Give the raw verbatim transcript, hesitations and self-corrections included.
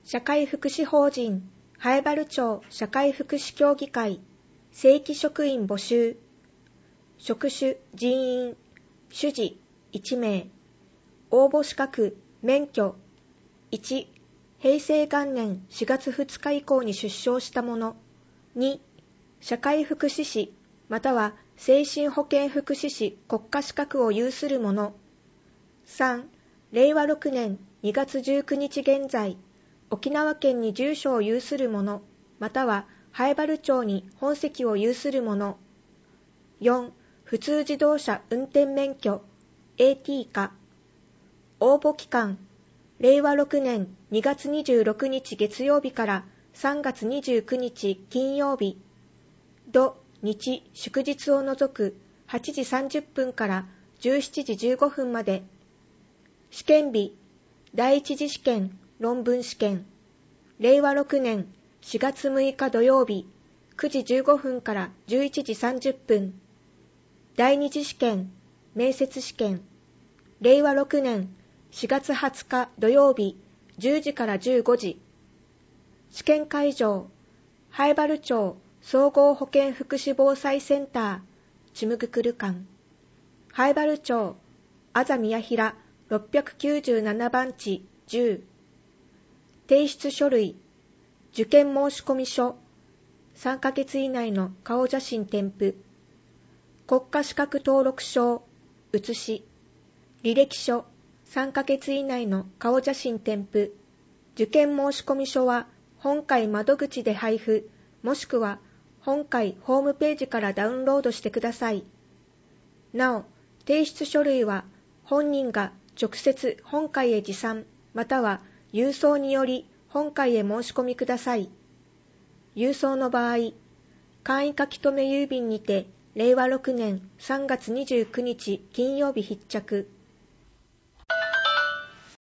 社会福祉法人南風原町社会福祉協議会正規職員募集。職種人員主事いち名。応募資格免許いち平成元年しがつふつか以降に出生した者。に社会福祉士または精神保健福祉士国家資格を有する者。さんれいわろくねんにがつじゅうくにち現在沖縄県に住所を有する者または南風原町に本籍を有する者。よん普通自動車運転免許 エーティー か。応募期間れいわろくねんにがつにじゅうろくにち月曜日からさんがつにじゅうくにち金曜日。土日祝日を除くはちじさんじゅっぷんからじゅうしちじじゅうごふんまで。試験日第一次試験論文試験れいわろくねんしがつむいか土曜日くじじゅうごふんからじゅういちじさんじゅっぷん。第二次試験面接試験れいわろくねんしがつはつか土曜日じゅうじからじゅうごじ。試験会場南風原町総合保健福祉防災センターちむぐくる館南風原町あざ宮平ろっぴゃくきゅうじゅうななばんちじゅう。提出書類受験申込書さんかげつ以内の顔写真添付国家資格登録証写し履歴書さんかげつ以内の顔写真添付受験申込書は本会窓口で配布もしくは本会ホームページからダウンロードしてください。なお、提出書類は本人が直接本会へ持参または郵送により本会へ申し込みください。郵送の場合、簡易書留郵便にてれいわろくねんさんがつにじゅうくにち金曜日必着。